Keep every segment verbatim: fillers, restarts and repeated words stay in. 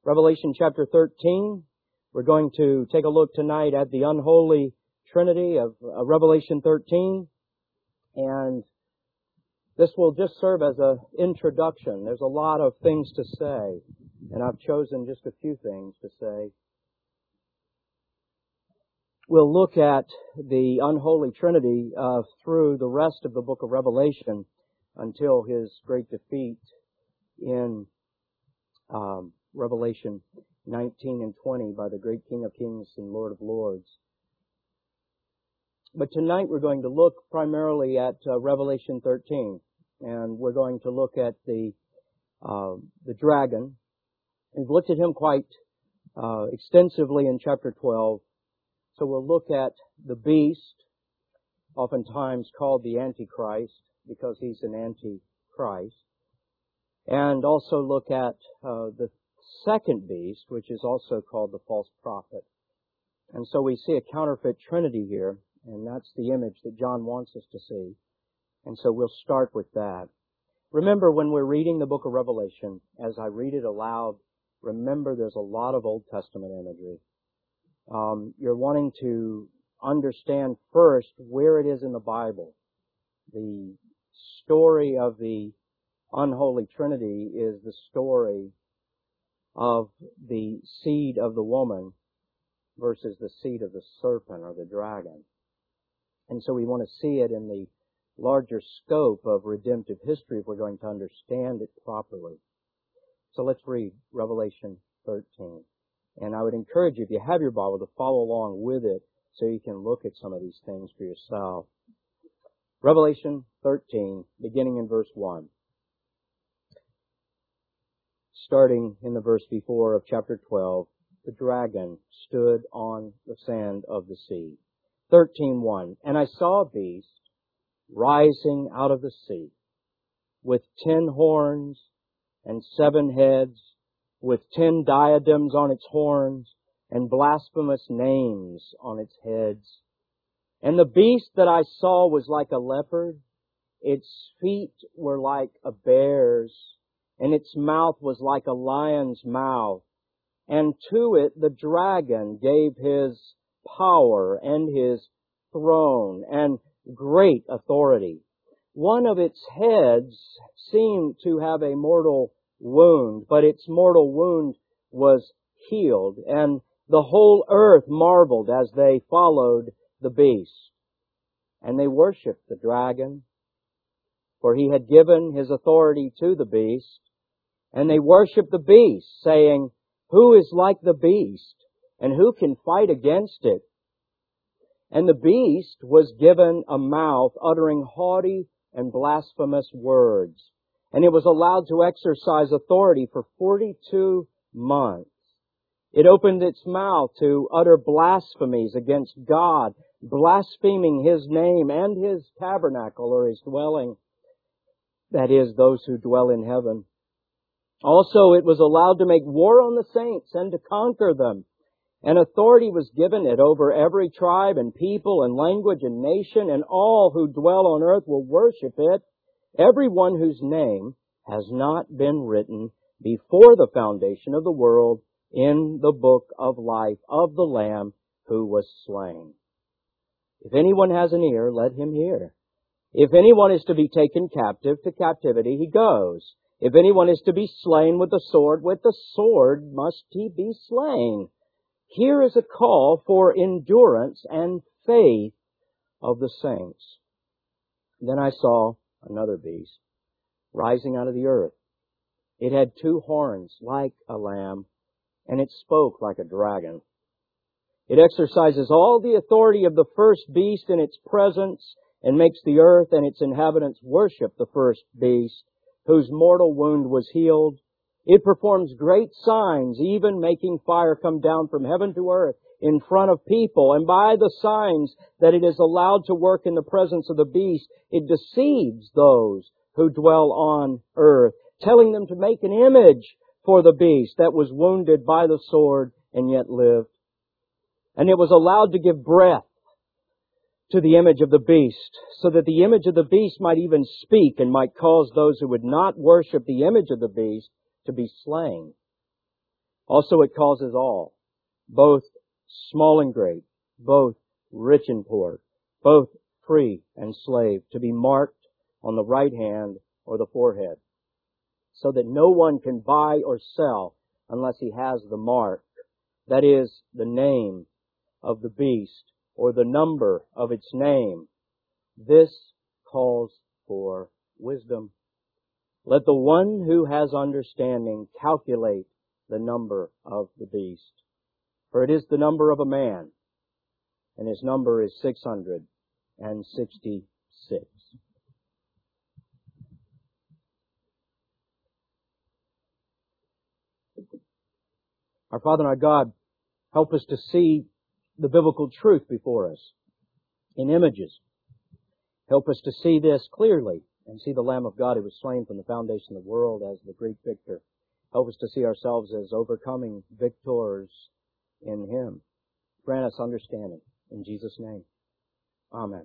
Revelation chapter thirteen. We're going to take a look tonight at the unholy Trinity of uh, Revelation thirteen. And this will just serve as an introduction. There's a lot of things to say, and I've chosen just a few things to say. We'll look at the unholy Trinity uh, through the rest of the book of Revelation until His great defeat in um, Revelation nineteen and twenty by the great King of Kings and Lord of Lords. But tonight we're going to look primarily at uh, Revelation thirteen, and we're going to look at the uh, the dragon. We've looked at him quite uh, extensively in chapter twelve. So we'll look at the beast, oftentimes called the Antichrist, because he's an Antichrist. And also look at uh, the second beast, which is also called the false prophet. And so we see a counterfeit trinity here, and that's the image that John wants us to see. And so we'll start with that. Remember, when we're reading the book of Revelation, as I read it aloud, remember there's a lot of Old Testament imagery. Um, you're wanting to understand first where it is in the Bible. The story of the unholy Trinity is the story of the seed of the woman versus the seed of the serpent or the dragon. And so we want to see it in the larger scope of redemptive history if we're going to understand it properly. So let's read Revelation thirteen. And I would encourage you, if you have your Bible, to follow along with it so you can look at some of these things for yourself. Revelation thirteen, beginning in verse one. Starting in the verse before of chapter twelve, the dragon stood on the sand of the sea. thirteen one. And I saw a beast rising out of the sea, with ten horns and seven heads, with ten diadems on its horns, and blasphemous names on its heads. And the beast that I saw was like a leopard, its feet were like a bear's, and its mouth was like a lion's mouth. And to it the dragon gave his power and his throne and great authority. One of its heads seemed to have a mortal wound, but its mortal wound was healed, and the whole earth marveled as they followed the beast. And they worshipped the dragon, for he had given his authority to the beast. And they worshipped the beast, saying, Who is like the beast, and who can fight against it? And the beast was given a mouth uttering haughty and blasphemous words. And it was allowed to exercise authority for forty-two months. It opened its mouth to utter blasphemies against God, blaspheming His name and His tabernacle or His dwelling, that is, those who dwell in heaven. Also, it was allowed to make war on the saints and to conquer them. And authority was given it over every tribe and people and language and nation, and all who dwell on earth will worship it. Everyone whose name has not been written before the foundation of the world in the book of life of the Lamb who was slain. If anyone has an ear, let him hear. If anyone is to be taken captive, to captivity he goes. If anyone is to be slain with the sword, with the sword must he be slain. Here is a call for endurance and faith of the saints. Then I saw another beast rising out of the earth. It had two horns like a lamb, and it spoke like a dragon. It exercises all the authority of the first beast in its presence, and makes the earth and its inhabitants worship the first beast, whose mortal wound was healed. It performs great signs, even making fire come down from heaven to earth in front of people. And by the signs that it is allowed to work in the presence of the beast, it deceives those who dwell on earth, telling them to make an image for the beast that was wounded by the sword and yet lived. And it was allowed to give breath to the image of the beast, so that the image of the beast might even speak and might cause those who would not worship the image of the beast to be slain. Also it causes all, both small and great, both rich and poor, both free and slave, to be marked on the right hand or the forehead, so that no one can buy or sell unless he has the mark, that is, the name of the beast or the number of its name. This calls for wisdom. Let the one who has understanding calculate the number of the beast, for it is the number of a man, and his number is six hundred and sixty-six. Our Father and our God, help us to see the biblical truth before us in images. Help us to see this clearly and see the Lamb of God who was slain from the foundation of the world as the great victor. Help us to see ourselves as overcoming victors in Him. Grant us understanding. In Jesus' name. Amen.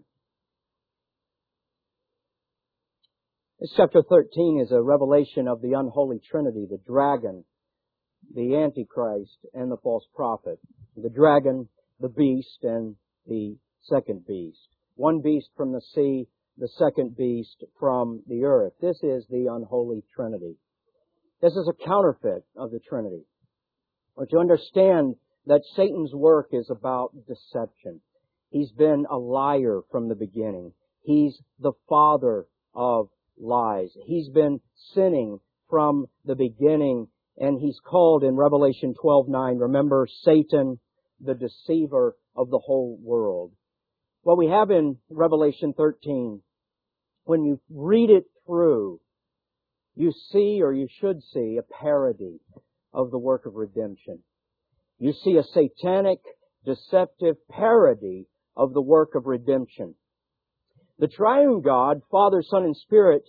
This chapter thirteen is a revelation of the unholy Trinity, the dragon, the Antichrist, and the false prophet. The dragon, the beast, and the second beast. One beast from the sea, the second beast from the earth. This is the unholy Trinity. This is a counterfeit of the Trinity. Or to understand that Satan's work is about deception. He's been a liar from the beginning. He's the father of lies. He's been sinning from the beginning, and he's called in Revelation twelve nine, remember, Satan, the deceiver of the whole world. What we have in Revelation thirteen, when you read it through, you see, or you should see, a parody of the work of redemption. You see a satanic, deceptive parody of the work of redemption. The triune God, Father, Son, and Spirit,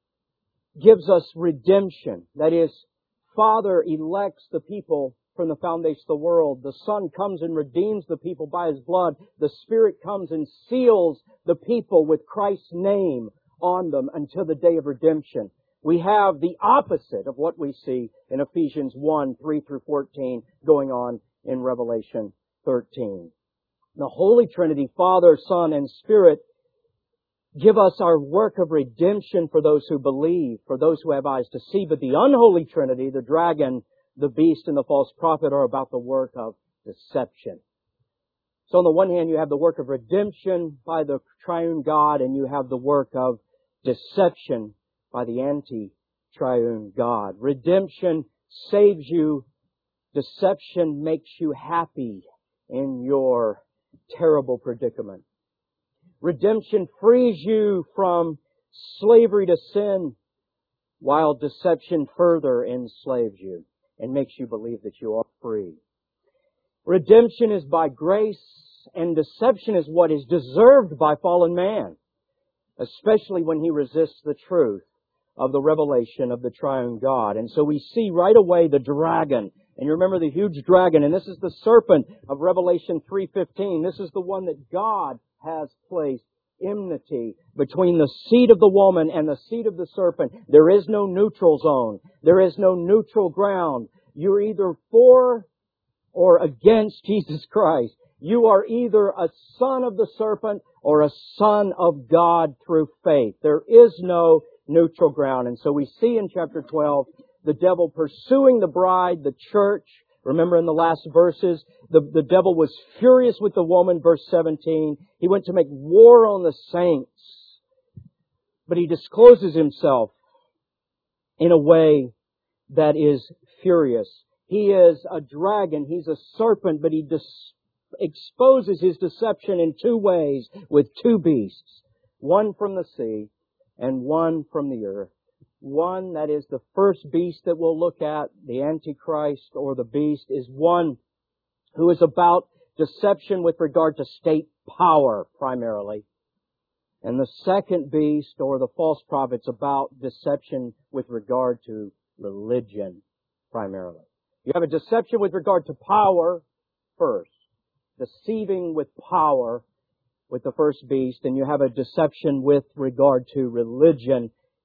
gives us redemption. That is, Father elects the people from the foundation of the world. The Son comes and redeems the people by His blood. The Spirit comes and seals the people with Christ's name on them until the day of redemption. We have the opposite of what we see in Ephesians one, three through fourteen, going on in Revelation thirteen. The Holy Trinity, Father, Son, and Spirit, give us our work of redemption for those who believe, for those who have eyes to see. But the unholy Trinity, the dragon, the beast, and the false prophet, are about the work of deception. So on the one hand, you have the work of redemption by the triune God, and you have the work of deception by the anti-triune God. Redemption saves you. Deception makes you happy in your terrible predicament. Redemption frees you from slavery to sin, while deception further enslaves you and makes you believe that you are free. Redemption is by grace, and deception is what is deserved by fallen man, especially when he resists the truth of the revelation of the triune God. And so we see right away the dragon. And you remember the huge dragon, and this is the serpent of Revelation three fifteen. This is the one that God has placed enmity between the seed of the woman and the seed of the serpent. There is no neutral zone. There is no neutral ground. You're either for or against Jesus Christ. You are either a son of the serpent or a son of God through faith. There is no neutral ground. And so we see in chapter twelve the devil pursuing the bride, the church. Remember in the last verses, the, the devil was furious with the woman, verse seventeen. He went to make war on the saints. But he discloses himself in a way that is furious. He is a dragon, he's a serpent, but he dis- exposes his deception in two ways with two beasts. One from the sea and one from the earth. One, that is the first beast that we'll look at, the Antichrist or the beast, is one who is about deception with regard to state power primarily. And the second beast or the false prophet is about deception with regard to religion primarily. You have a deception with regard to power first, deceiving with power with the first beast, and you have a deception with regard to religion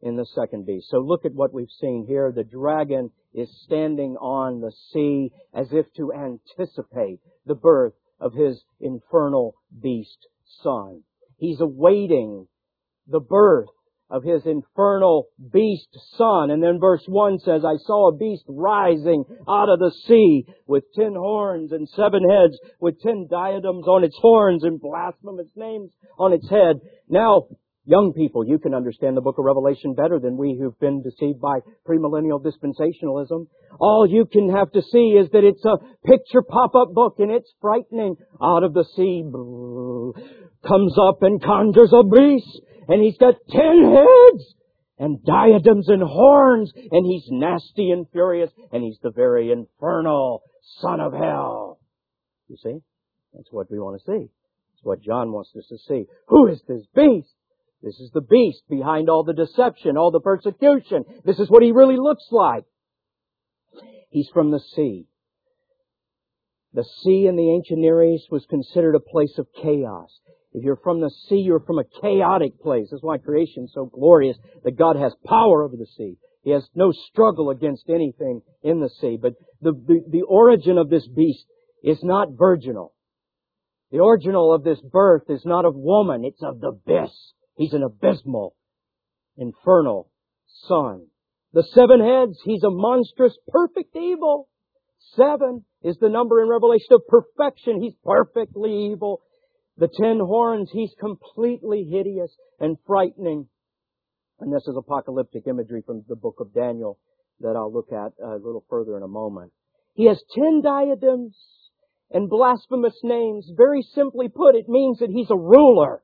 in the second beast. So look at what we've seen here. The dragon is standing on the sea as if to anticipate the birth of his infernal beast son. He's awaiting the birth of his infernal beast son. And then verse one says, I saw a beast rising out of the sea with ten horns and seven heads, with ten diadems on its horns and blasphemous names on its head. Now, young people, you can understand the book of Revelation better than we who've been deceived by premillennial dispensationalism. All you can have to see is that it's a picture pop-up book, and it's frightening. Out of the sea comes up and conjures a beast, and he's got ten heads and diadems and horns, and he's nasty and furious, and he's the very infernal son of hell. You see? That's what we want to see. That's what John wants us to see. Who is this beast? This is the beast behind all the deception, all the persecution. This is what he really looks like. He's from the sea. The sea in the ancient Near East was considered a place of chaos. If you're from the sea, you're from a chaotic place. That's why creation is so glorious, that God has power over the sea. He has no struggle against anything in the sea. But the, the, the origin of this beast is not virginal. The original of this birth is not of woman, it's of the abyss. He's an abysmal, infernal son. The seven heads, he's a monstrous, perfect evil. Seven is the number in Revelation of perfection. He's perfectly evil. The ten horns, he's completely hideous and frightening. And this is apocalyptic imagery from the book of Daniel that I'll look at a little further in a moment. He has ten diadems and blasphemous names. Very simply put, it means that he's a ruler.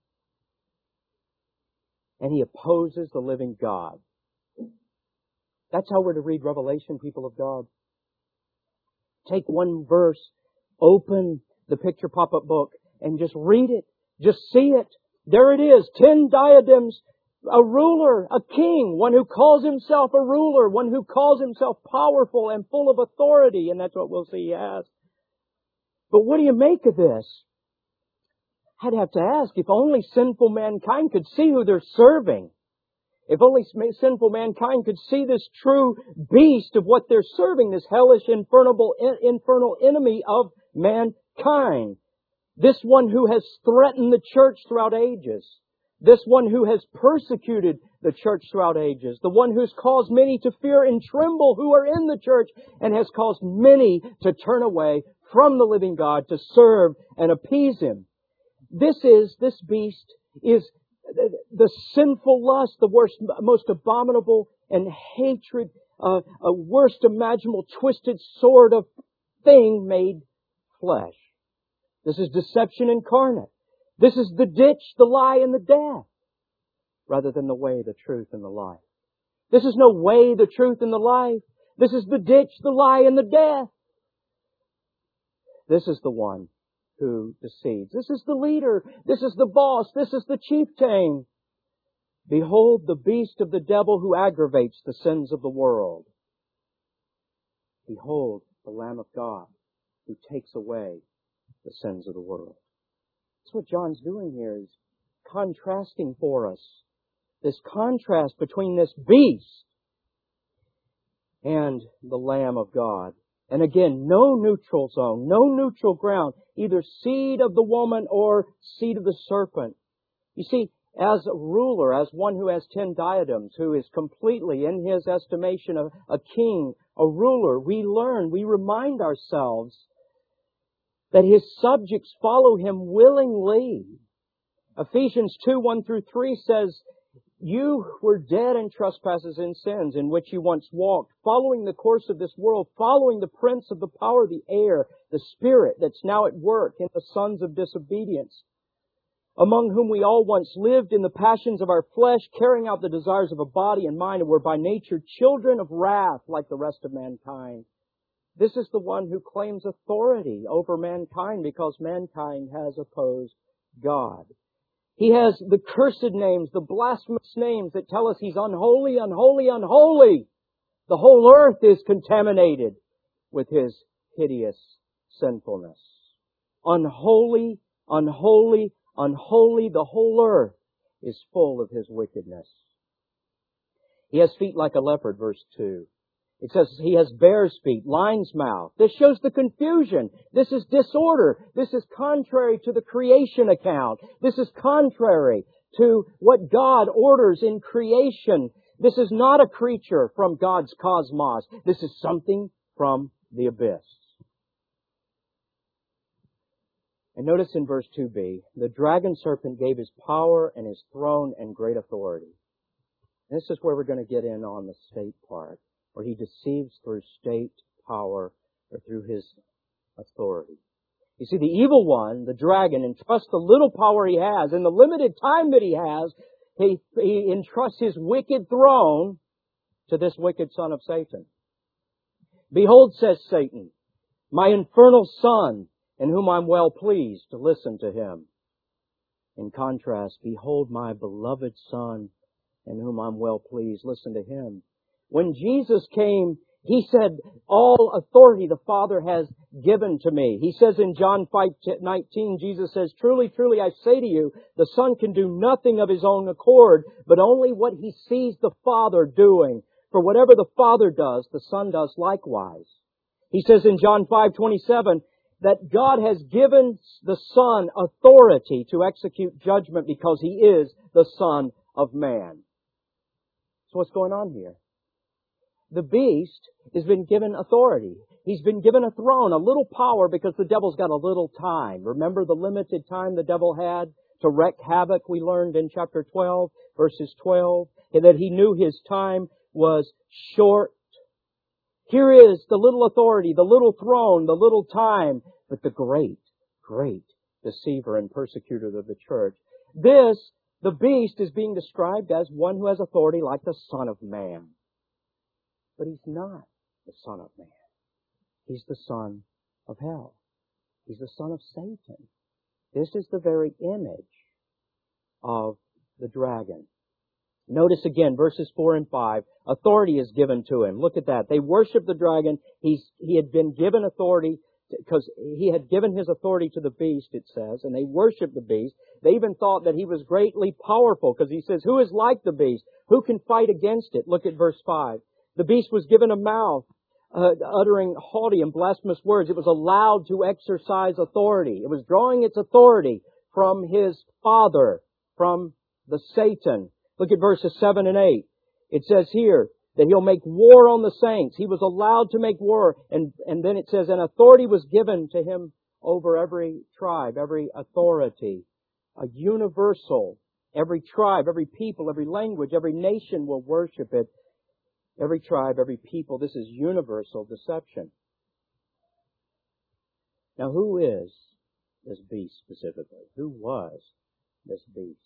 And he opposes the living God. That's how we're to read Revelation, people of God. Take one verse, open the picture pop-up book, and just read it. Just see it. There it is. Ten diadems, a ruler, a king, one who calls himself a ruler, one who calls himself powerful and full of authority, and that's what we'll see he has. But what do you make of this? I'd have to ask, if only sinful mankind could see who they're serving. If only sinful mankind could see this true beast of what they're serving, this hellish, infernal, infernal enemy of mankind. This one who has threatened the church throughout ages. This one who has persecuted the church throughout ages. The one who's caused many to fear and tremble who are in the church, and has caused many to turn away from the living God to serve and appease Him. This is, this beast is the sinful lust, the worst, most abominable and hatred, uh, a worst imaginable twisted sword of thing made flesh. This is deception incarnate. This is the ditch, the lie, and the death, rather than the way, the truth, and the life. This is no way, the truth, and the life. This is the ditch, the lie, and the death. This is the one who deceives. This is the leader. This is the boss. This is the chieftain. Behold the beast of the devil who aggravates the sins of the world. Behold the Lamb of God who takes away the sins of the world. That's what John's doing here, is contrasting for us this contrast between this beast and the Lamb of God. And again, no neutral zone, no neutral ground, either seed of the woman or seed of the serpent. You see, as a ruler, as one who has ten diadems, who is completely, in his estimation, a, a king, a ruler, we learn, we remind ourselves that his subjects follow him willingly. Ephesians two, one through three says, you were dead in trespasses and sins in which you once walked, following the course of this world, following the prince of the power of the air, the spirit that's now at work in the sons of disobedience, among whom we all once lived in the passions of our flesh, carrying out the desires of a body and mind, and were by nature children of wrath like the rest of mankind. This is the one who claims authority over mankind because mankind has opposed God. He has the cursed names, the blasphemous names that tell us He's unholy, unholy, unholy. The whole earth is contaminated with His hideous sinfulness. Unholy, unholy, unholy. The whole earth is full of His wickedness. He has feet like a leopard, verse two. It says he has bear's feet, lion's mouth. This shows the confusion. This is disorder. This is contrary to the creation account. This is contrary to what God orders in creation. This is not a creature from God's cosmos. This is something from the abyss. And notice in verse two b, the dragon serpent gave his power and his throne and great authority. This is where we're going to get in on the state part, where he deceives through state power or through his authority. You see, the evil one, the dragon, entrusts the little power he has, in the limited time that he has, he, he entrusts his wicked throne to this wicked son of Satan. Behold, says Satan, my infernal son, in whom I'm well pleased to listen to him. In contrast, behold my beloved Son, in whom I'm well pleased. Listen to him. When Jesus came, He said, all authority the Father has given to me. He says in John five nineteen, Jesus says, truly, truly, I say to you, the Son can do nothing of His own accord, but only what He sees the Father doing. For whatever the Father does, the Son does likewise. He says in John five twenty-seven, that God has given the Son authority to execute judgment because He is the Son of Man. So what's going on here? The beast has been given authority. He's been given a throne, a little power, because the devil's got a little time. Remember the limited time the devil had to wreak havoc, we learned in chapter twelve, verses twelve, and that he knew his time was short. Here is the little authority, the little throne, the little time, but the great, great deceiver and persecutor of the church. This, the beast, is being described as one who has authority like the Son of Man. But he's not the Son of Man. He's the son of hell. He's the son of Satan. This is the very image of the dragon. Notice again, verses four and five, authority is given to him. Look at that. They worship the dragon. He's, he had been given authority because he had given his authority to the beast, it says, and they worshiped the beast. They even thought that he was greatly powerful because he says, who is like the beast? Who can fight against it? Look at verse five. The beast was given a mouth, uh, uttering haughty and blasphemous words. It was allowed to exercise authority. It was drawing its authority from his father, from the Satan. Look at verses seven and eight. It says here that he'll make war on the saints. He was allowed to make war. And, and then it says, an authority was given to him over every tribe, every authority. A universal, every tribe, every people, every language, every nation will worship it. Every tribe, every people. This is universal deception. Now, who is this beast specifically? Who was this beast?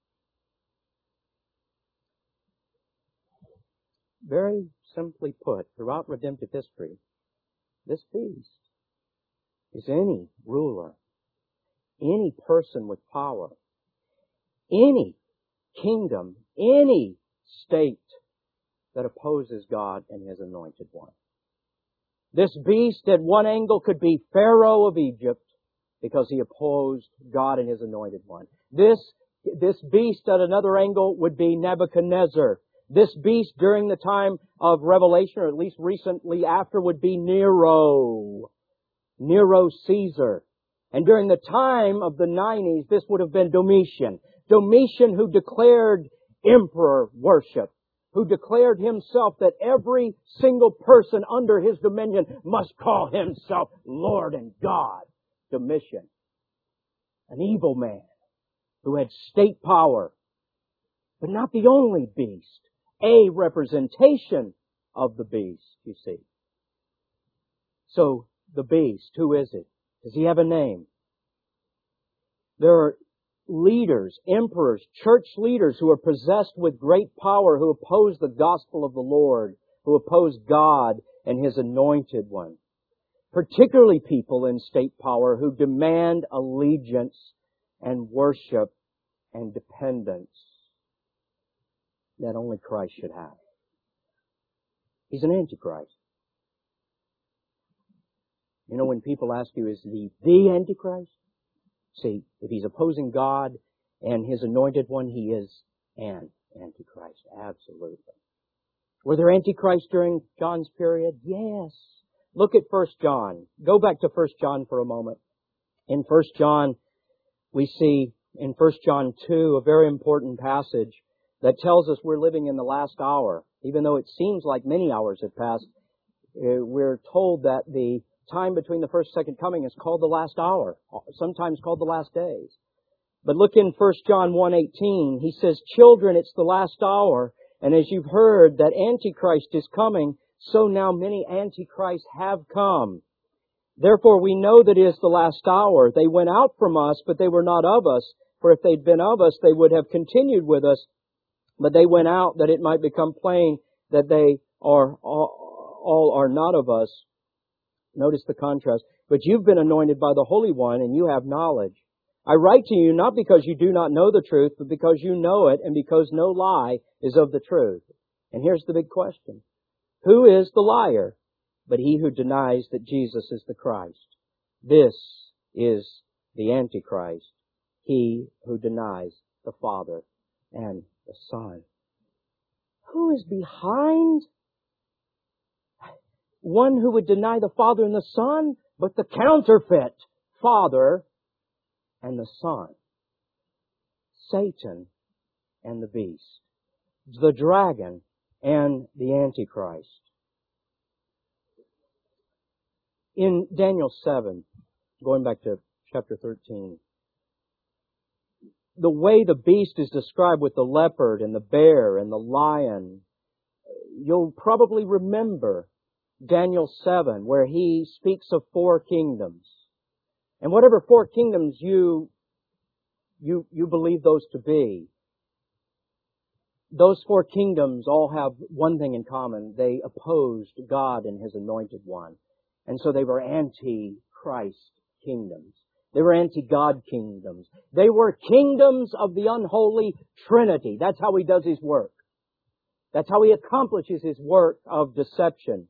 Very simply put, throughout redemptive history, this beast is any ruler, any person with power, any kingdom, any state that opposes God and His anointed one. This beast at one angle could be Pharaoh of Egypt because he opposed God and His anointed one. This, this beast at another angle would be Nebuchadnezzar. This beast during the time of Revelation, or at least recently after, would be Nero. Nero Caesar. And during the time of the nineties, this would have been Domitian. Domitian, who declared emperor worship, who declared himself that every single person under his dominion must call himself Lord and God. Domitian. An evil man who had state power, but not the only beast. A representation of the beast, you see. So, the beast, who is it? Does he have a name? There are leaders, emperors, church leaders who are possessed with great power, who oppose the gospel of the Lord, who oppose God and His anointed one. Particularly people in state power who demand allegiance and worship and dependence that only Christ should have. He's an antichrist. You know, when people ask you, is he the antichrist? See, if he's opposing God and His anointed one, he is an antichrist. Absolutely. Were there antichrists during John's period? Yes. Look at First John. Go back to First John for a moment. In First John, we see in First John two a very important passage that tells us we're living in the last hour. Even though it seems like many hours have passed, we're told that the time between the first and second coming is called the last hour, sometimes called the last days. But look in First John one eighteen, he says, "Children, it's the last hour, and as you've heard that Antichrist is coming, so now many Antichrists have come. Therefore we know that it is the last hour. They went out from us, but they were not of us. For if they'd been of us, they would have continued with us. But they went out that it might become plain that they are all, all are not of us." Notice the contrast. "But you've been anointed by the Holy One, and you have knowledge. I write to you not because you do not know the truth, but because you know it, and because no lie is of the truth." And here's the big question. Who is the liar? But he who denies that Jesus is the Christ. This is the Antichrist, he who denies the Father and the Son. Who is behind one who would deny the Father and the Son, but the counterfeit Father and the Son? Satan and the beast. The dragon and the Antichrist. In Daniel seven, going back to chapter thirteen, the way the beast is described with the leopard and the bear and the lion, you'll probably remember Daniel seven, where he speaks of four kingdoms. And whatever four kingdoms you, you, you believe those to be, those four kingdoms all have one thing in common. They opposed God and His anointed one. And so they were anti-Christ kingdoms. They were anti-God kingdoms. They were kingdoms of the unholy Trinity. That's how He does His work. That's how He accomplishes His work of deception.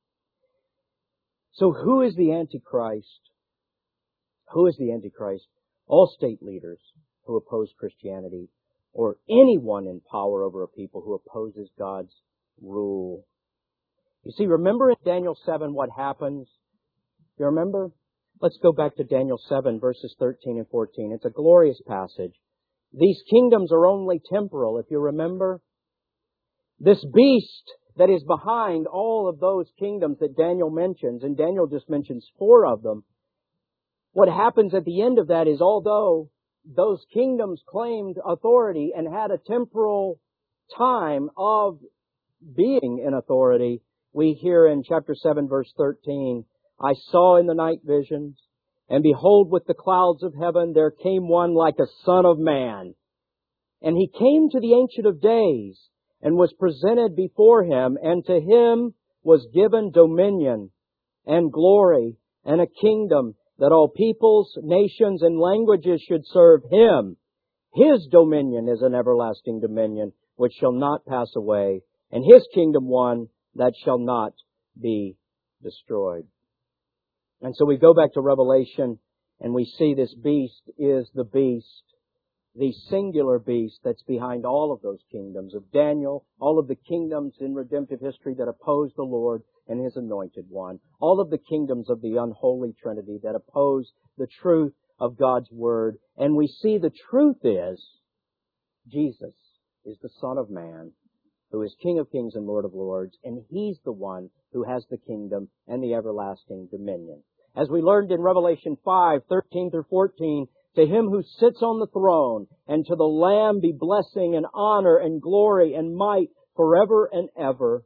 So who is the Antichrist? Who is the Antichrist? All state leaders who oppose Christianity, or anyone in power over a people who opposes God's rule. You see, remember in Daniel seven what happens? You remember? Let's go back to Daniel seven, verses thirteen and fourteen. It's a glorious passage. These kingdoms are only temporal, if you remember. This beast that is behind all of those kingdoms that Daniel mentions, and Daniel just mentions four of them, what happens at the end of that is, although those kingdoms claimed authority and had a temporal time of being in authority, we hear in chapter seven, verse thirteen, "I saw in the night visions, and behold, with the clouds of heaven there came one like a son of man. And he came to the Ancient of Days, and was presented before him, and to him was given dominion and glory and a kingdom, that all peoples, nations, and languages should serve him. His dominion is an everlasting dominion, which shall not pass away, and his kingdom one that shall not be destroyed." And so we go back to Revelation, and we see this beast is the beast, the singular beast that's behind all of those kingdoms of Daniel, all of the kingdoms in redemptive history that oppose the Lord and His anointed one, all of the kingdoms of the unholy Trinity that oppose the truth of God's Word. And we see the truth is, Jesus is the Son of Man, who is King of Kings and Lord of Lords, and He's the one who has the kingdom and the everlasting dominion. As we learned in Revelation five, thirteen through fourteen, "To Him who sits on the throne and to the Lamb be blessing and honor and glory and might forever and ever."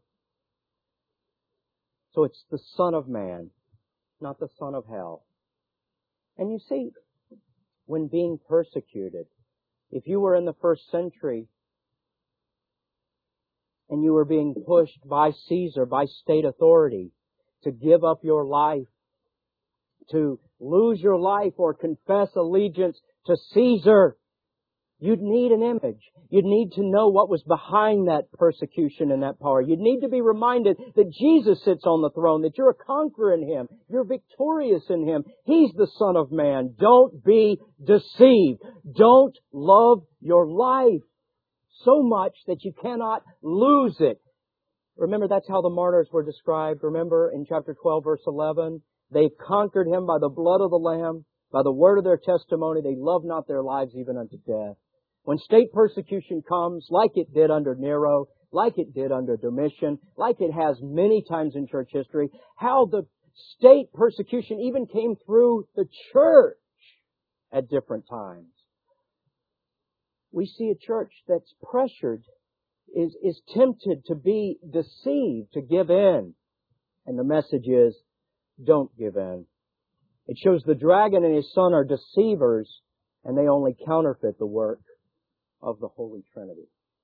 So it's the Son of Man, not the son of hell. And you see, when being persecuted, if you were in the first century and you were being pushed by Caesar, by state authority, to give up your life, to lose your life or confess allegiance to Caesar, you'd need an image. You'd need to know what was behind that persecution and that power. You'd need to be reminded that Jesus sits on the throne, that you're a conqueror in Him. You're victorious in Him. He's the Son of Man. Don't be deceived. Don't love your life so much that you cannot lose it. Remember, that's how the martyrs were described. Remember in chapter twelve, verse eleven, they've conquered Him by the blood of the Lamb, by the word of their testimony. They love not their lives even unto death. When state persecution comes, like it did under Nero, like it did under Domitian, like it has many times in church history, how the state persecution even came through the church at different times. We see a church that's pressured, is, is tempted to be deceived, to give in. And the message is, don't give in. It shows the dragon and his son are deceivers, and they only counterfeit the work of the Holy Trinity.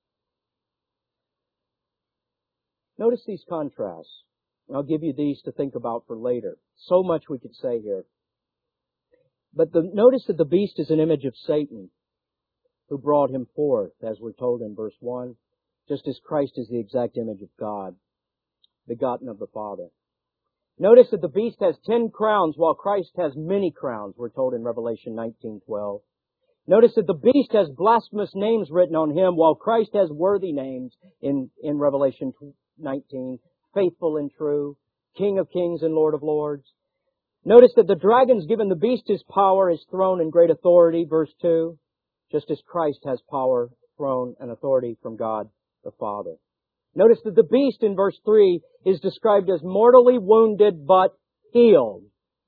Notice these contrasts. I'll give you these to think about for later. So much we could say here. But the, notice that the beast is an image of Satan, who brought him forth, as we're told in verse one, just as Christ is the exact image of God, begotten of the Father. Notice that the beast has ten crowns, while Christ has many crowns, we're told in Revelation nineteen twelve. Notice that the beast has blasphemous names written on him, while Christ has worthy names in, in Revelation nineteen, faithful and true, King of kings and Lord of lords. Notice that the dragon's given the beast his power, his throne, and great authority, verse two, just as Christ has power, throne, and authority from God the Father. Notice that the beast in verse three is described as mortally wounded but healed,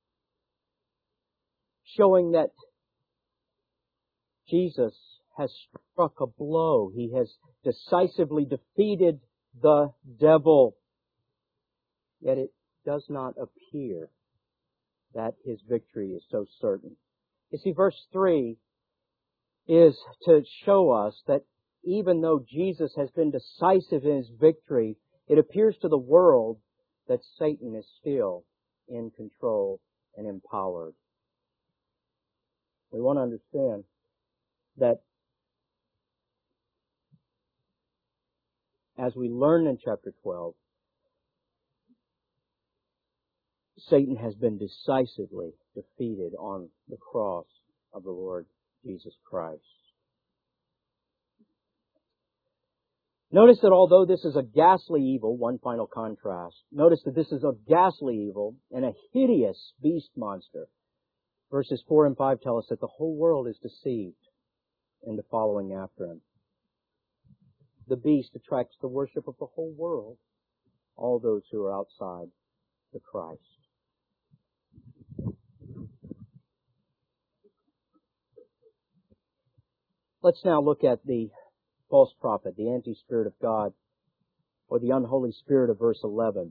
showing that Jesus has struck a blow. He has decisively defeated the devil. Yet it does not appear that his victory is so certain. You see, verse three is to show us that even though Jesus has been decisive in his victory, it appears to the world that Satan is still in control and empowered. We want to understand that as we learn in chapter twelve, Satan has been decisively defeated on the cross of the Lord Jesus Christ. Notice that although this is a ghastly evil, one final contrast, notice that this is a ghastly evil and a hideous beast monster. Verses four and five tell us that the whole world is deceived into following after him. The beast attracts the worship of the whole world, all those who are outside the Christ. Let's now look at the false prophet, the anti-spirit of God, or the unholy spirit of verse eleven.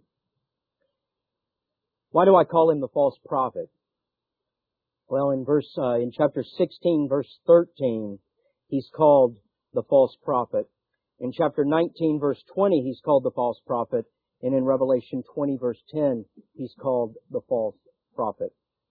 Why do I call him the false prophet? Well, in verse uh, in chapter sixteen, verse thirteen, he's called the false prophet. In chapter nineteen, verse twenty, he's called the false prophet. And in Revelation twenty, verse ten, he's called the false prophet.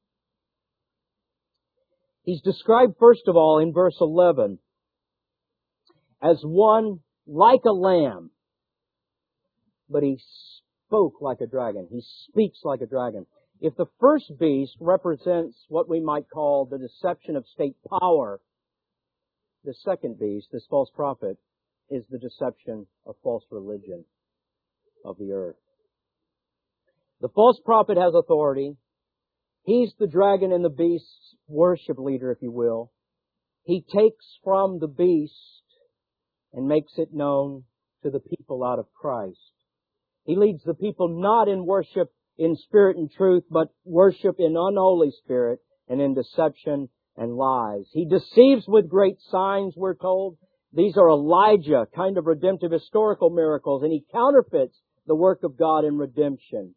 He's described, first of all, in verse eleven, as one like a lamb, but he spoke like a dragon. He speaks like a dragon. If the first beast represents what we might call the deception of state power, the second beast, this false prophet, is the deception of false religion of the earth. The false prophet has authority. He's the dragon and the beast's worship leader, if you will. He takes from the beast and makes it known to the people out of Christ. He leads the people not in worship in spirit and truth, but worship in unholy spirit and in deception and lies. He deceives with great signs, we're told. These are Elijah, kind of redemptive historical miracles, and he counterfeits the work of God in redemption.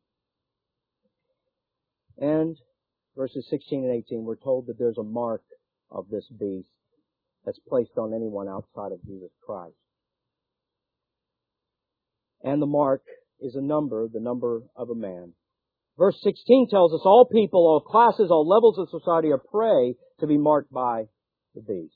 And verses sixteen and eighteen, we're told that there's a mark of this beast that's placed on anyone outside of Jesus Christ. And the mark is a number, the number of a man. Verse sixteen tells us all people, all classes, all levels of society are prey to be marked by the beast.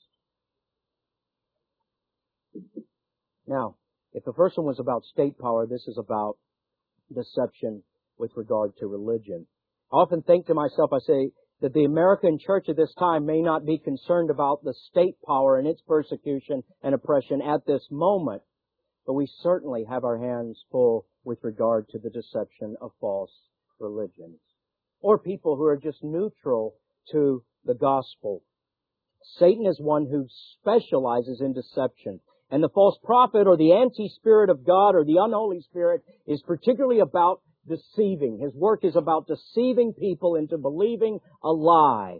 Now, if the first one was about state power, this is about deception with regard to religion. I often think to myself, I say, that the American church at this time may not be concerned about the state power and its persecution and oppression at this moment, but we certainly have our hands full with regard to the deception of false religions, or people who are just neutral to the gospel. Satan is one who specializes in deception. And the false prophet, or the anti-spirit of God, or the unholy spirit, is particularly about deceiving. His work is about deceiving people into believing a lie.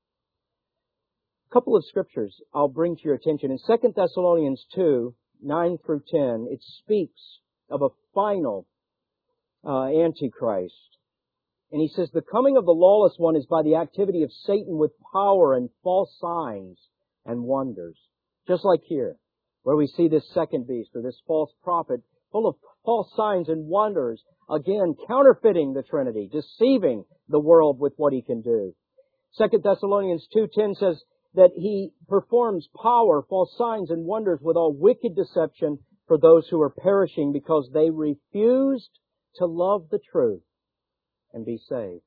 A couple of scriptures I'll bring to your attention. In Second Thessalonians two, nine through ten, it speaks of a final uh, Antichrist. And he says, the coming of the lawless one is by the activity of Satan with power and false signs and wonders. Just like here, where we see this second beast, or this false prophet, full of false signs and wonders, again, counterfeiting the Trinity, deceiving the world with what he can do. Second Thessalonians two ten says that he performs power, false signs, and wonders with all wicked deception for those who are perishing because they refused to love the truth and be saved.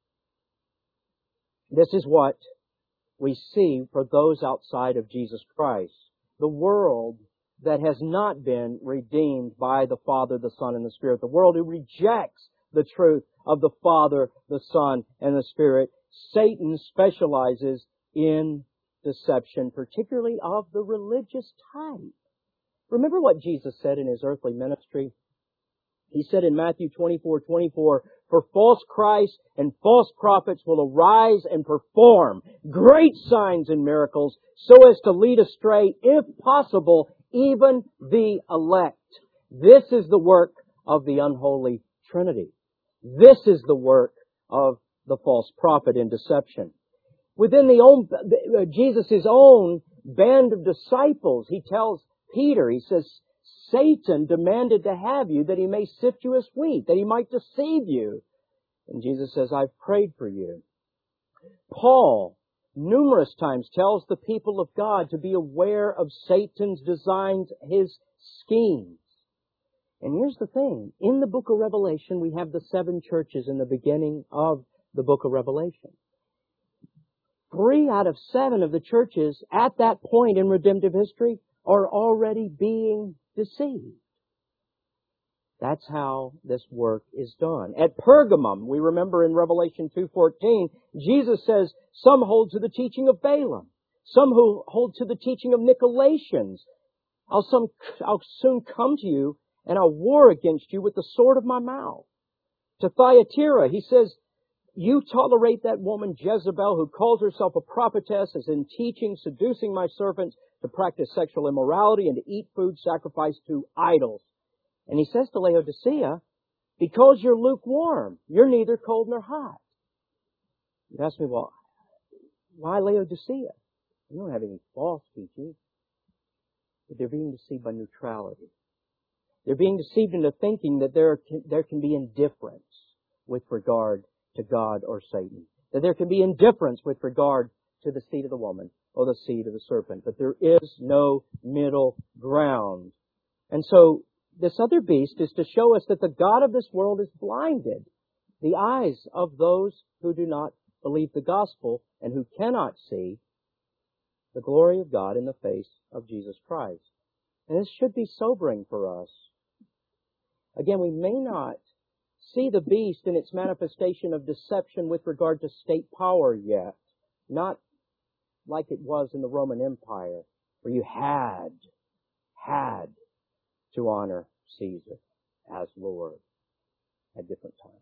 This is what we see for those outside of Jesus Christ. The world that has not been redeemed by the Father, the Son, and the Spirit. The world who rejects the truth of the Father, the Son, and the Spirit. Satan specializes in deception, particularly of the religious type. Remember what Jesus said in His earthly ministry? He said in Matthew twenty-four twenty-four, for false Christs and false prophets will arise and perform great signs and miracles so as to lead astray, if possible, even the elect. This is the work of the unholy Trinity. This is the work of the false prophet in deception. Within the own, Jesus' own band of disciples, He tells Peter, He says, Satan demanded to have you that he may sift you as wheat, that he might deceive you. And Jesus says, I've prayed for you. Paul numerous times tells the people of God to be aware of Satan's designs, his schemes. And here's the thing. In the book of Revelation, we have the seven churches in the beginning of the book of Revelation. Three out of seven of the churches at that point in redemptive history are already being deceived. That's how this work is done. At Pergamum, we remember in Revelation two fourteen, Jesus says, some hold to the teaching of Balaam. Some who hold to the teaching of Nicolaitans. I'll, some, I'll soon come to you and I'll war against you with the sword of my mouth. To Thyatira, he says, you tolerate that woman Jezebel who calls herself a prophetess, as in teaching, seducing my servants to practice sexual immorality and to eat food sacrificed to idols. And he says to Laodicea, because you're lukewarm, you're neither cold nor hot. You ask me, well, why Laodicea? You don't have any false teaching. But they're being deceived by neutrality. They're being deceived into thinking that there can, there can be indifference with regard to God or Satan. That there can be indifference with regard to the seed of the woman or the seed of the serpent. But there is no middle ground. And so, this other beast is to show us that the God of this world is blinded the eyes of those who do not believe the gospel and who cannot see the glory of God in the face of Jesus Christ. And this should be sobering for us. Again, we may not see the beast in its manifestation of deception with regard to state power yet. Not like it was in the Roman Empire, where you had, had to honor Caesar as Lord at different times.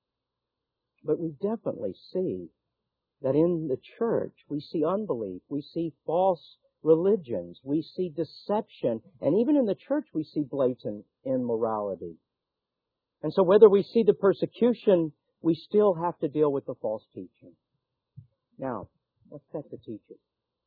But we definitely see that in the church we see unbelief, we see false religions, we see deception, and even in the church we see blatant immorality. And so whether we see the persecution, we still have to deal with the false teaching. Now, let's set the teaching.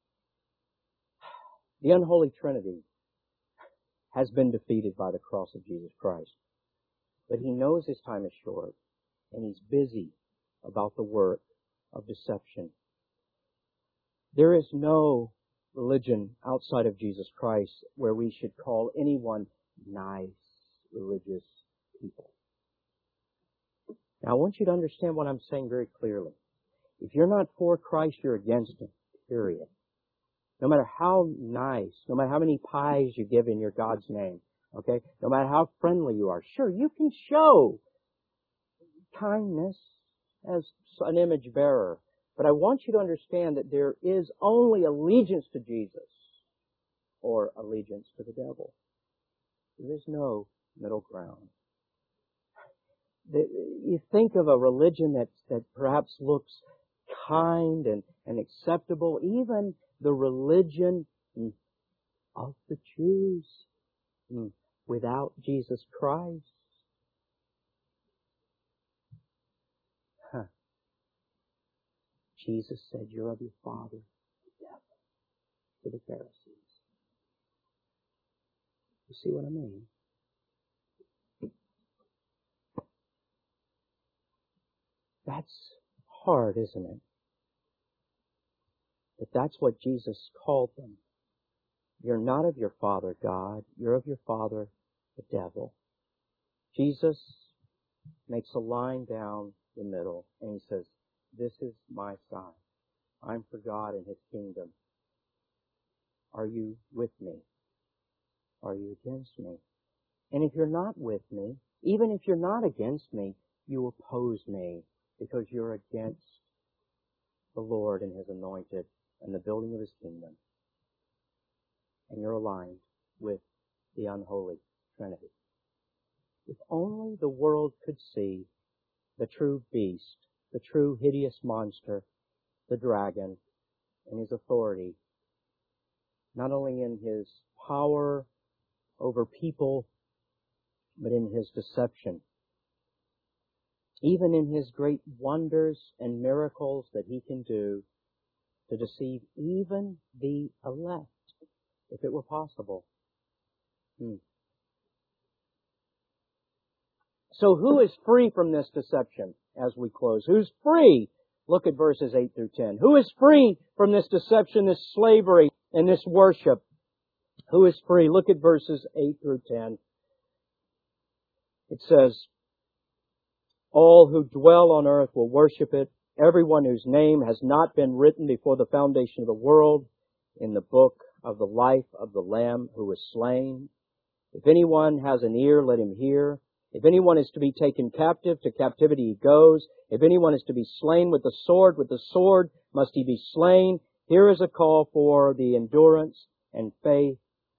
The unholy Trinity has been defeated by the cross of Jesus Christ. But He knows His time is short, and He's busy about the work of deception. There is no religion outside of Jesus Christ where we should call anyone nice, religious people. Now, I want you to understand what I'm saying very clearly. If you're not for Christ, you're against Him, period. No matter how nice, no matter how many pies you give in your God's name, Okay? No matter how friendly you are. Sure, you can show kindness as an image bearer. But I want you to understand that there is only allegiance to Jesus or allegiance to the devil. There is no middle ground. You think of a religion that, that perhaps looks kind and, and acceptable, even the religion of the Jews without Jesus Christ. Huh. Jesus said, "You're of your father, the devil," to the Pharisees. You see what I mean? That's hard, isn't it? But that's what Jesus called them. You're not of your father, God. You're of your father, the devil. Jesus makes a line down the middle, and He says, "This is my side. I'm for God and His kingdom. Are you with me? Are you against me? And if you're not with me, even if you're not against me, you oppose me because you're against the Lord and His anointed and the building of His kingdom. And you're aligned with the unholy Trinity." If only the world could see the true beast, the true hideous monster, the dragon, and his authority, not only in his power over people, but in his deception. Even in his great wonders and miracles that he can do to deceive even the elect, if it were possible. Hmm. So who is free from this deception as we close? Who's free? Look at verses eight through ten. Who is free from this deception, this slavery, and this worship? Who is free? Look at verses eight through ten. It says, "All who dwell on earth will worship it, everyone whose name has not been written before the foundation of the world in the book of the life of the Lamb who was slain. If anyone has an ear, let him hear. If anyone is to be taken captive, to captivity he goes. If anyone is to be slain with the sword, with the sword must he be slain. Here is a call for the endurance and faith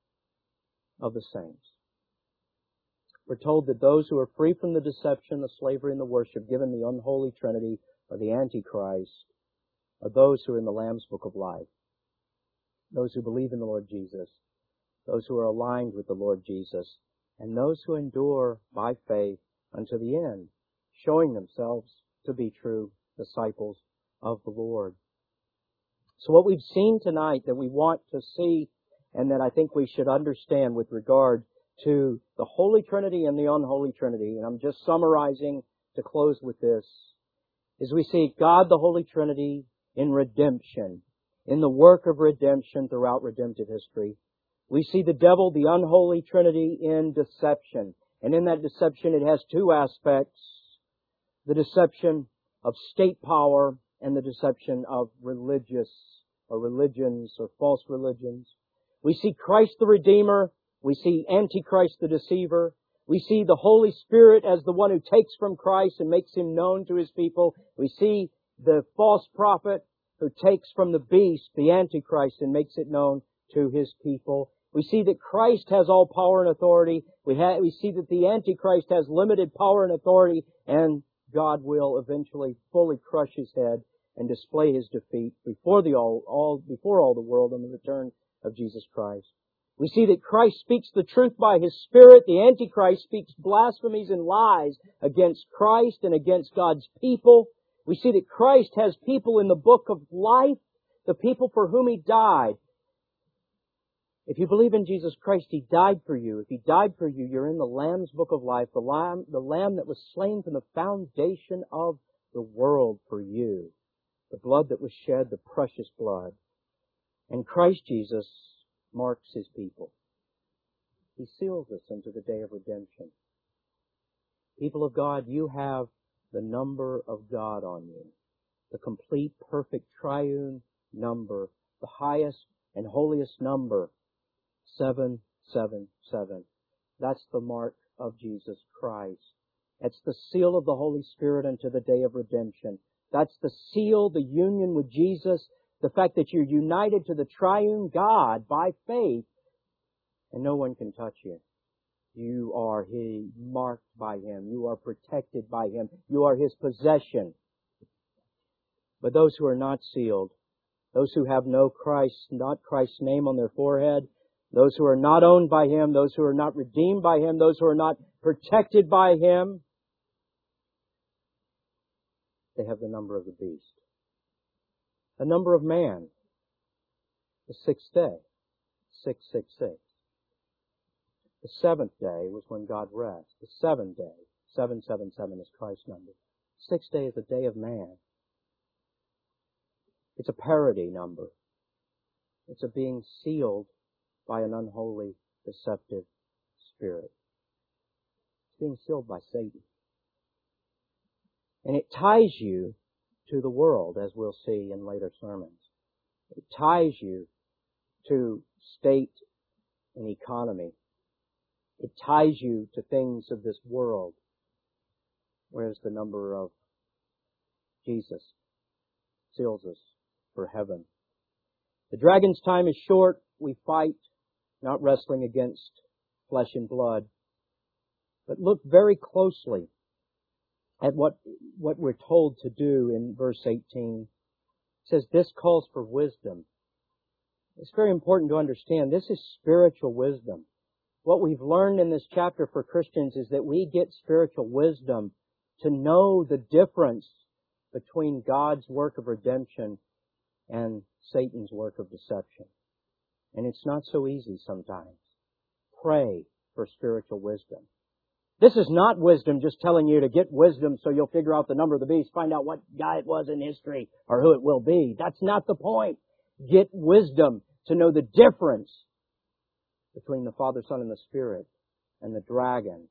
of the saints." We're told that those who are free from the deception, the slavery, and the worship given the unholy Trinity or the Antichrist are those who are in the Lamb's Book of Life. Those who believe in the Lord Jesus. Those who are aligned with the Lord Jesus. And those who endure by faith unto the end, showing themselves to be true disciples of the Lord. So what we've seen tonight that we want to see and that I think we should understand with regard to the Holy Trinity and the Unholy Trinity, and I'm just summarizing to close with this, is we see God the Holy Trinity in redemption, in the work of redemption throughout redemptive history. We see the devil, the unholy Trinity, in deception. And in that deception it has two aspects. The deception of state power and the deception of religious or religions or false religions. We see Christ the Redeemer. We see Antichrist the deceiver. We see the Holy Spirit as the one who takes from Christ and makes Him known to His people. We see the false prophet who takes from the beast, the Antichrist, and makes it known to His people. We see that Christ has all power and authority. We, ha- we see that the Antichrist has limited power and authority, and God will eventually fully crush his head and display His defeat before the all, all before all the world on the return of Jesus Christ. We see that Christ speaks the truth by His Spirit. The Antichrist speaks blasphemies and lies against Christ and against God's people. We see that Christ has people in the book of life, the people for whom He died. If you believe in Jesus Christ, He died for you. If He died for you, you're in the Lamb's Book of Life, the Lamb, the Lamb that was slain from the foundation of the world for you. The blood that was shed, the precious blood. And Christ Jesus marks His people. He seals us into the day of redemption. People of God, you have the number of God on you. The complete, perfect, triune number. The highest and holiest number. seven seven seven. That's the mark of Jesus Christ. It's the seal of the Holy Spirit unto the day of redemption. That's the seal, the union with Jesus, the fact that you're united to the triune God by faith, and no one can touch you. You are He, marked by Him. You are protected by Him. You are His possession. But those who are not sealed, those who have no Christ, not Christ's name on their forehead, those who are not owned by Him, those who are not redeemed by Him, those who are not protected by Him, they have the number of the beast. The number of man, the sixth day, six six six. The seventh day was when God rests. The seventh day, seven seven seven is Christ's number. Sixth day is the day of man. It's a parity number. It's a being sealed by an unholy, deceptive spirit. It's being sealed by Satan. And it ties you to the world, as we'll see in later sermons. It ties you to state and economy. It ties you to things of this world. Whereas the number of Jesus seals us for heaven. The dragon's time is short. We fight, not wrestling against flesh and blood. But look very closely at what, what we're told to do in verse eighteen. It says, this calls for wisdom. It's very important to understand this is spiritual wisdom. What we've learned in this chapter for Christians is that we get spiritual wisdom to know the difference between God's work of redemption and Satan's work of deception. And it's not so easy sometimes. Pray for spiritual wisdom. This is not wisdom just telling you to get wisdom so you'll figure out the number of the beast, find out what guy it was in history or who it will be. That's not the point. Get wisdom to know the difference between the Father, Son, and the Spirit, and the dragon,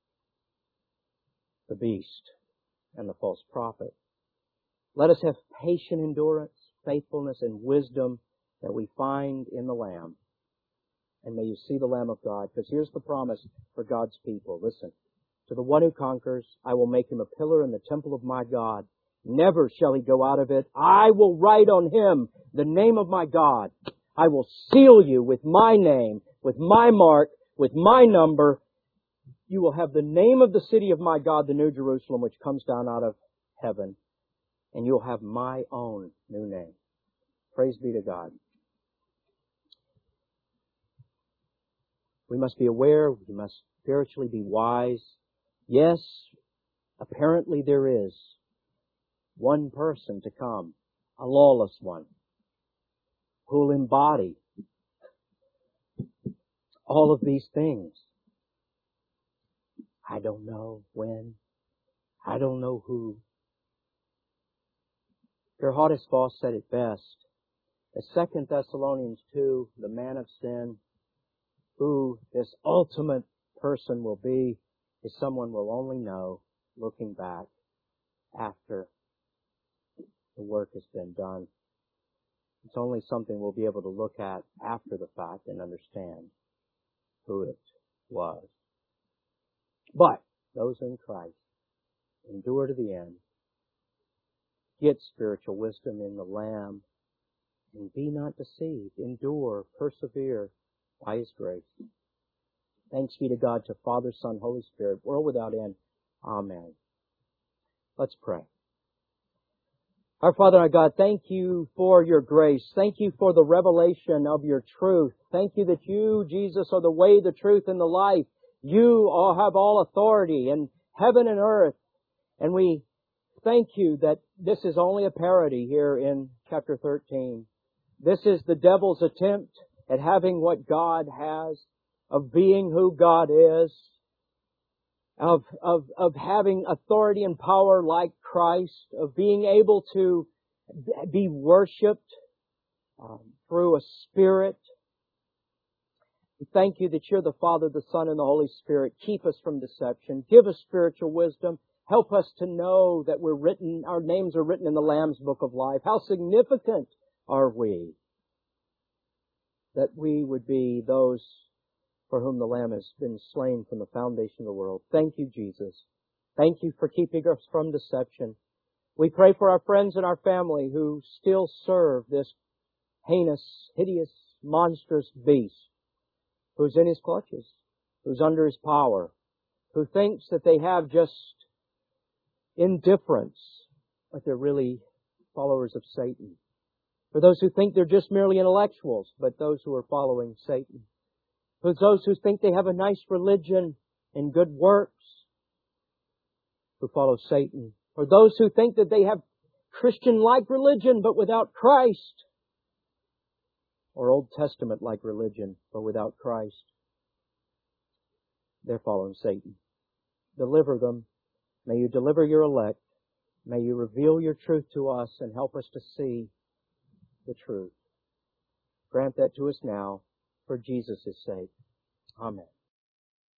the beast, and the false prophet. Let us have patient endurance, faithfulness, and wisdom that we find in the Lamb. And may you see the Lamb of God, because here's the promise for God's people. Listen, to the one who conquers, I will make him a pillar in the temple of my God. Never shall he go out of it. I will write on him the name of my God. I will seal you with my name, with my mark, with my number. You will have the name of the city of my God, the New Jerusalem, which comes down out of heaven. And you'll have my own new name. Praise be to God. We must be aware. We must spiritually be wise. Yes, apparently there is one person to come, a lawless one, who will embody all of these things. I don't know when. I don't know who. Geerhardus Vos said it best. In Second Thessalonians two, the man of sin, who this ultimate person will be, is someone we'll only know looking back after the work has been done. It's only something we'll be able to look at after the fact and understand who it was. But those in Christ endure to the end, get spiritual wisdom in the Lamb, and be not deceived. Endure, persevere by His grace. Thanks be to God, to Father, Son, Holy Spirit, world without end. Amen. Let's pray. Our Father, our God, thank you for your grace. Thank you for the revelation of your truth. Thank you that you, Jesus, are the way, the truth, and the life. You all have all authority in heaven and earth. And we thank you that this is only a parody here in chapter thirteen. This is the devil's attempt at having what God has, of being who God is, of, of, of having authority and power like Christ, of being able to be worshipped um, through a spirit. We thank you that you're the Father, the Son, and the Holy Spirit. Keep us from deception. Give us spiritual wisdom. Help us to know that we're written, our names are written in the Lamb's Book of Life. How significant are we that we would be those for whom the Lamb has been slain from the foundation of the world. Thank you, Jesus. Thank you for keeping us from deception. We pray for our friends and our family who still serve this heinous, hideous, monstrous beast who's in his clutches, who's under his power, who thinks that they have just indifference, but they're really followers of Satan. For those who think they're just merely intellectuals, but those who are following Satan. For those who think they have a nice religion and good works, who follow Satan. For those who think that they have Christian-like religion, but without Christ. Or Old Testament-like religion, but without Christ. They're following Satan. Deliver them. May you deliver your elect. May you reveal your truth to us and help us to see the truth. Grant that to us now for Jesus' sake. Amen.